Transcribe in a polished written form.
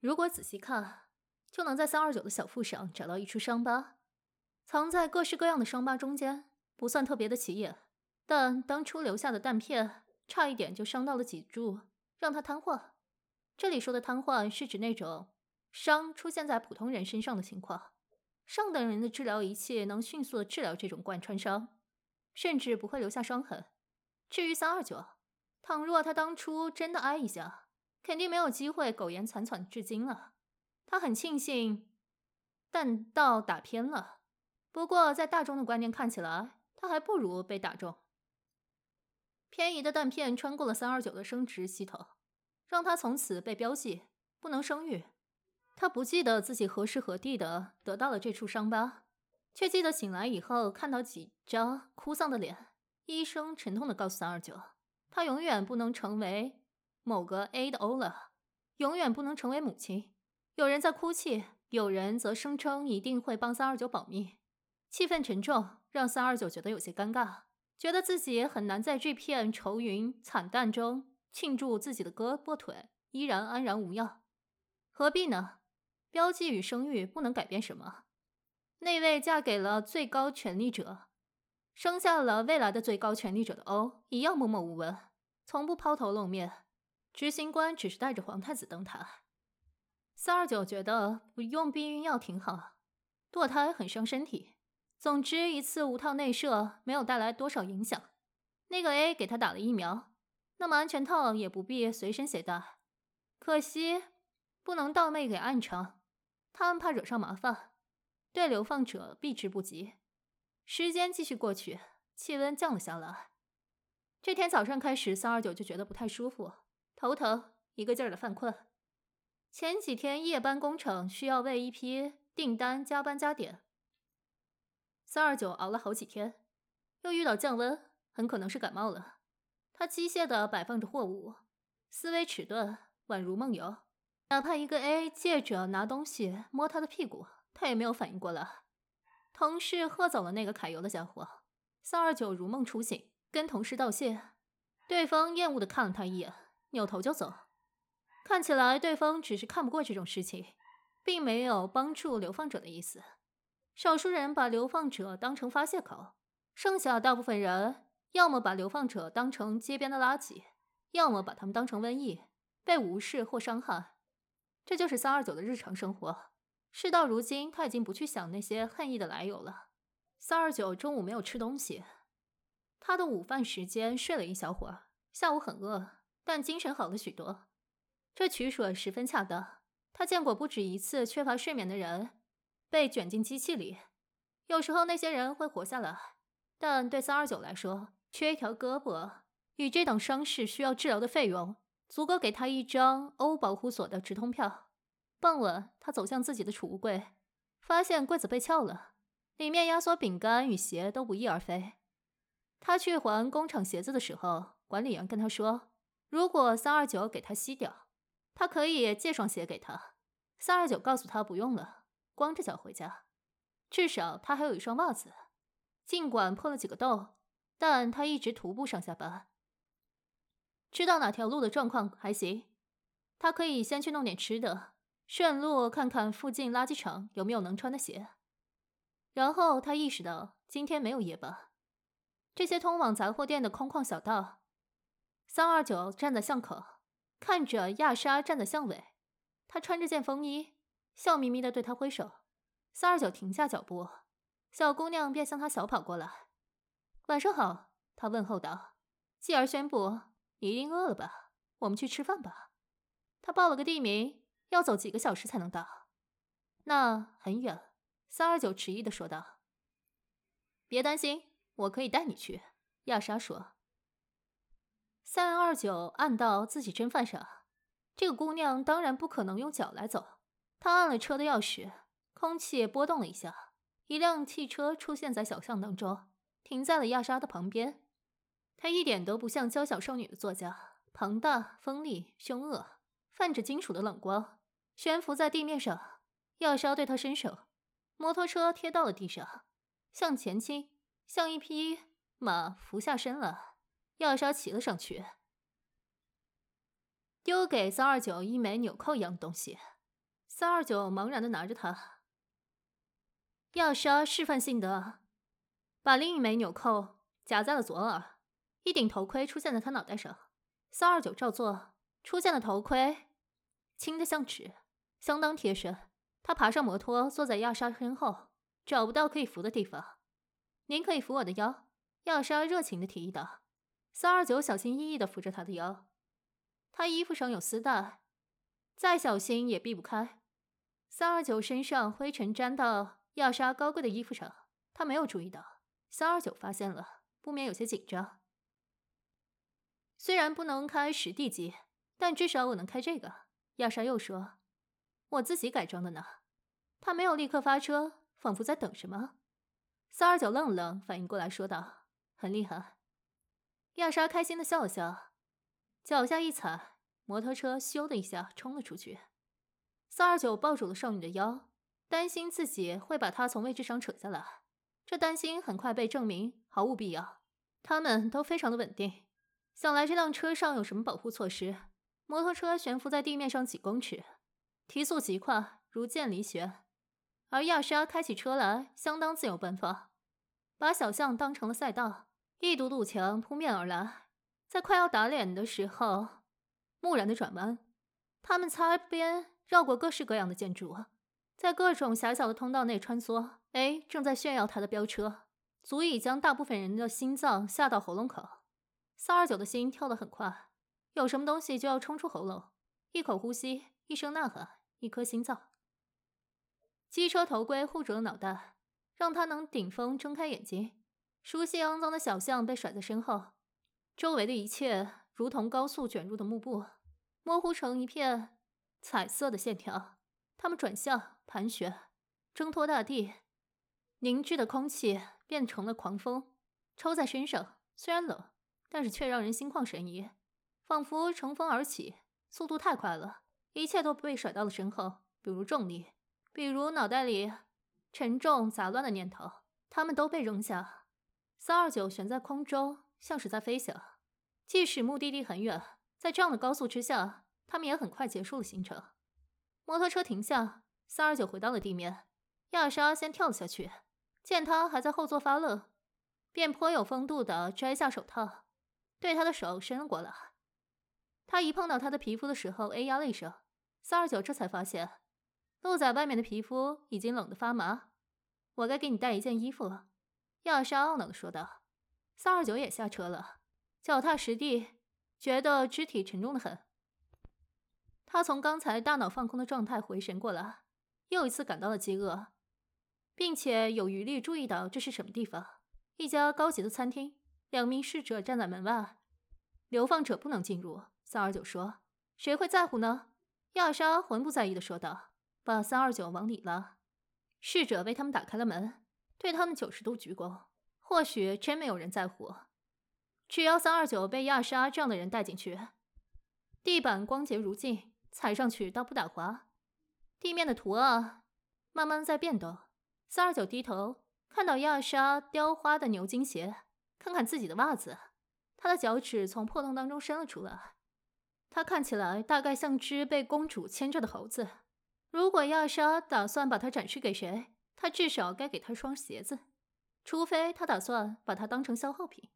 如果仔细看，就能在329的小腹上找到一处伤疤，藏在各式各样的伤疤中间，不算特别的起眼，但当初留下的弹片差一点就伤到了脊柱，让他瘫痪。这里说的瘫痪是指那种伤出现在普通人身上的情况，上等人的治疗仪器能迅速的治疗这种贯穿伤，甚至不会留下伤痕。至于329，倘若他当初真的挨一下，肯定没有机会苟延残喘至今了。他很庆幸弹道打偏了，不过在大众的观念看起来，他还不如被打中。偏移的弹片穿过了329的生殖系统，让他从此被标记不能生育。他不记得自己何时何地的得到了这处伤疤，却记得醒来以后看到几张哭丧的脸。医生沉痛地告诉329，他永远不能成为某个 A 的欧了，永远不能成为母亲。有人在哭泣，有人则声称一定会帮329保密。气氛沉重，让329觉得有些尴尬，觉得自己也很难在这片愁云惨淡中庆祝自己的胳膊腿依然安然无恙。何必呢？标记与生育不能改变什么。那位嫁给了最高权力者，生下了未来的最高权力者的欧一样默默无闻，从不抛头露面。执行官只是带着皇太子登台。329觉得不用避孕药挺好，堕胎很伤身体。总之，一次无套内射没有带来多少影响。那个 A 给他打了疫苗，那么安全套也不必随身携带。可惜不能盗妹给暗娼，他们怕惹上麻烦，对流放者避之不及。时间继续过去，气温降了下来。这天早上开始，329就觉得不太舒服，头疼，一个劲儿的犯困。前几天夜班工程需要为一批订单加班加点，329熬了好几天，又遇到降温，很可能是感冒了。他机械地摆放着货物，思维迟钝，宛如梦游。哪怕一个 A 借着拿东西摸他的屁股，他也没有反应过来。同事喝走了那个揩油的家伙，329如梦初醒，跟同事道谢。对方厌恶地看了他一眼，扭头就走。看起来对方只是看不过这种事情，并没有帮助流放者的意思。少数人把流放者当成发泄口，剩下大部分人要么把流放者当成街边的垃圾，要么把他们当成瘟疫，被无视或伤害。这就是329的日常生活。事到如今，他已经不去想那些恨意的来由了。329中午没有吃东西，他的午饭时间睡了一小会儿，下午很饿，但精神好了许多。这取舍十分恰当。他见过不止一次缺乏睡眠的人被卷进机器里，有时候那些人会活下来，但对329来说，缺一条胳膊与这等伤势需要治疗的费用，足够给他一张欧保护所的直通票。傍晚，他走向自己的储物柜，发现柜子被撬了，里面压缩饼干与鞋都不翼而飞。他去还工厂鞋子的时候，管理员跟他说，如果329给他吸掉，他可以借双鞋给他。329告诉他不用了，光着脚回家。至少他还有一双袜子，尽管破了几个洞，但他一直徒步上下班。知道哪条路的状况还行，他可以先去弄点吃的，顺路看看附近垃圾场有没有能穿的鞋。然后他意识到今天没有夜班，这些通往杂货店的空旷小道。329站在巷口，看着亚莎站在巷尾，她穿着件风衣，笑眯眯地对他挥手。329停下脚步，小姑娘便向他小跑过来。晚上好，她问候道。继而宣布，你一定饿了吧，我们去吃饭吧。他报了个地名，要走几个小时才能到。那很远，329迟疑地说道。别担心，我可以带你去，亚莎说。329按到自己真犯傻，这个姑娘当然不可能用脚来走。他按了车的钥匙，空气波动了一下，一辆汽车出现在小巷当中，停在了亚莎的旁边。她一点都不像娇小少女的作家，庞大、锋利、凶恶，泛着金属的冷光，悬浮在地面上。亚莎对她伸手，摩托车贴到了地上，向前倾，像一匹马伏下身了。亚莎骑了上去，丢给329一枚纽扣一样的东西。 329茫然地拿着它。亚莎示范性的把另一枚纽扣夹在了左耳，一顶头盔出现在他脑袋上。329照做，出现的头盔轻得像纸，相当贴身。他爬上摩托，坐在亚莎身后，找不到可以扶的地方。您可以扶我的腰，亚莎热情地提议道。329小心翼翼地扶着他的腰，他衣服上有丝带，再小心也避不开。329身上灰尘沾到亚莎高贵的衣服上，他没有注意到。329发现了，不免有些紧张。虽然不能开10D 机，但至少我能开这个。亚莎又说，我自己改装的呢。他没有立刻发车，仿佛在等什么。329愣了，反应过来说道，很厉害。亚莎开心地笑了笑，脚下一踩，摩托车咻的一下冲了出去。329抱住了少女的腰，担心自己会把她从位置上扯下来。这担心很快被证明毫无必要，他们都非常的稳定。想来这辆车上有什么保护措施。摩托车悬浮在地面上几公尺，提速极快，如箭离弦。而亚莎开起车来相当自由奔放，把小巷当成了赛道，一堵堵墙扑面而来。在快要打脸的时候，蓦然的转弯，他们擦边绕过各式各样的建筑，在各种狭小的通道内穿梭。A 正在炫耀他的飙车，足以将大部分人的心脏吓到喉咙口。329的心跳得很快，有什么东西就要冲出喉咙，一口呼吸，一声呐喊，一颗心脏。机车头盔护住了脑袋，让他能顶风睁开眼睛。熟悉肮脏的小巷被甩在身后，周围的一切如同高速卷入的幕布，模糊成一片彩色的线条。他们转向，盘旋，挣脱大地，凝滞的空气变成了狂风，抽在身上，虽然冷，但是却让人心旷神怡，仿佛乘风而起，速度太快了，一切都被甩到了身后，比如重力，比如脑袋里沉重杂乱的念头，他们都被扔下。329悬在空中，像是在飞翔。即使目的地很远，在这样的高速之下，他们也很快结束了行程。摩托车停下，329回到了地面。亚莎先跳了下去，见他还在后座发愣，便颇有风度地摘下手套，对他的手伸了过来。他一碰到他的皮肤的时候，哎呀了一声。329这才发现，露在外面的皮肤已经冷得发麻。我该给你带一件衣服了，亚莎懊恼地说道。329也下车了，脚踏实地，觉得肢体沉重得很。他从刚才大脑放空的状态回神过来，又一次感到了饥饿，并且有余力注意到这是什么地方。一家高级的餐厅，2名侍者站在门外，流放者不能进入。329说，谁会在乎呢？亚莎浑不在意地说道，把329往里拉。侍者为他们打开了门，对他们90度鞠躬。或许真没有人在乎，只要329被亚莎这样的人带进去。地板光洁如镜，踩上去倒不打滑，地面的图案慢慢在变动。329低头看到亚莎雕花的牛津鞋，看看自己的袜子，他的脚趾从破洞当中伸了出来。他看起来大概像只被公主牵着的猴子。如果亚莎打算把它展示给谁，他至少该给他双鞋子，除非他打算把它当成消耗品。